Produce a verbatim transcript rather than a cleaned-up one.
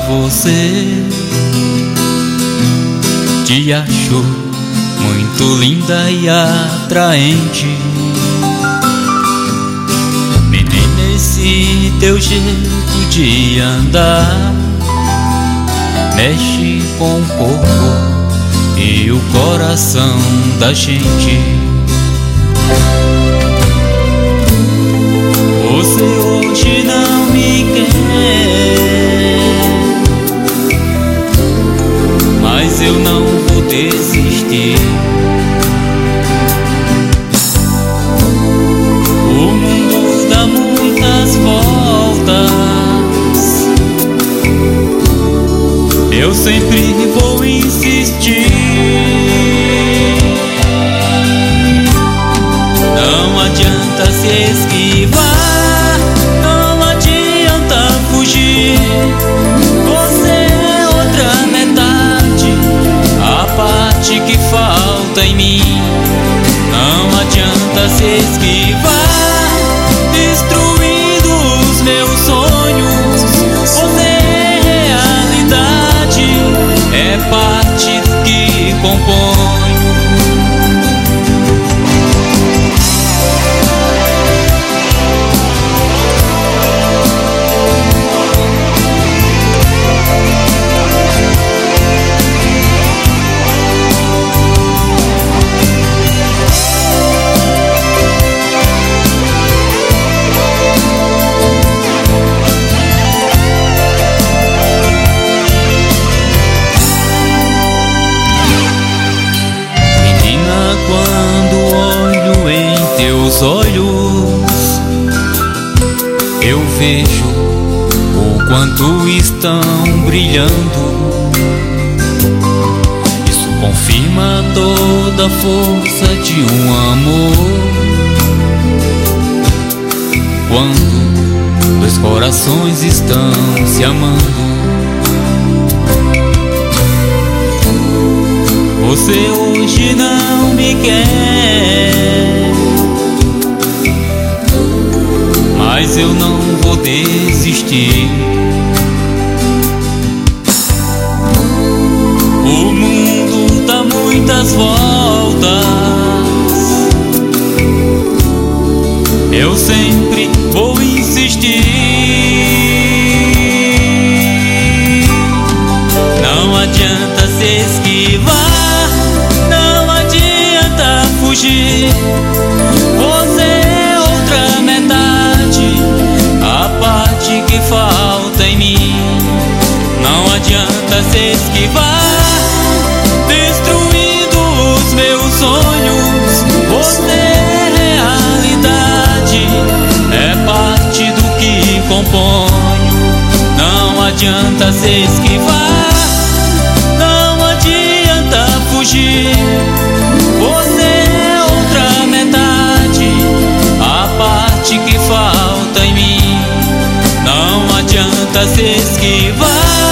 você. Te acho muito linda e atraente, menina, esse teu jeito de andar mexe com o corpo e o coração da gente. Você hoje não me quer, mas eu não vou desistir. O mundo dá muitas voltas, eu sempre vou insistir. Não adianta se esquivar, não adianta fugir. Você é outra metade, a parte que falta em mim. Não adianta se esquivar, destruindo os meus sonhos. Você é realidade, é parte do que compõe. Teus olhos, eu vejo o quanto estão brilhando. Isso confirma toda a força de um amor. Quando dois corações estão se amando. Você hoje não me quer, mas eu não vou desistir. O mundo dá muitas voltas, eu sempre vou insistir. Não adianta se esquivar, não adianta fugir. Você é outra metade, a parte que falta em mim. Não adianta se esquivar, destruindo os meus sonhos. Você é realidade, é parte do que compõe. Não adianta se esquivar, não adianta fugir. Você é outra metade, a parte que falta em mim. Não adianta se esquivar,